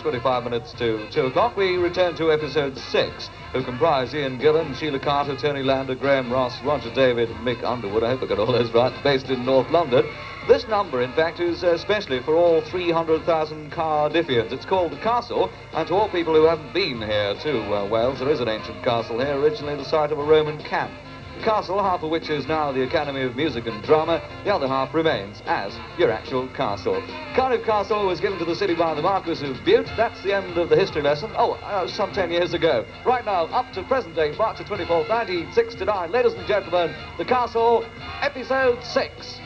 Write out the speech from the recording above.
25 minutes to 2 o'clock, we return to episode 6, who comprise Ian Gillan, Sheila Carter, Tony Lander, Graham Ross, Roger David, and Mick Underwood. I hope I got all those right, based in North London. This number, in fact, is especially for all 300,000 Cardiffians. It's called The Castle, and to all people who haven't been here to Wales, there is an ancient castle here, originally the site of a Roman camp. The castle, half of which is now the Academy of Music and Drama, the other half remains as your actual castle. Cardiff Castle was given to the city by the Marquis of Bute. That's the end of the history lesson. Some 10 years ago. Right now, up to present day, March the 24th, 1969. Ladies and gentlemen, The Castle, episode 6.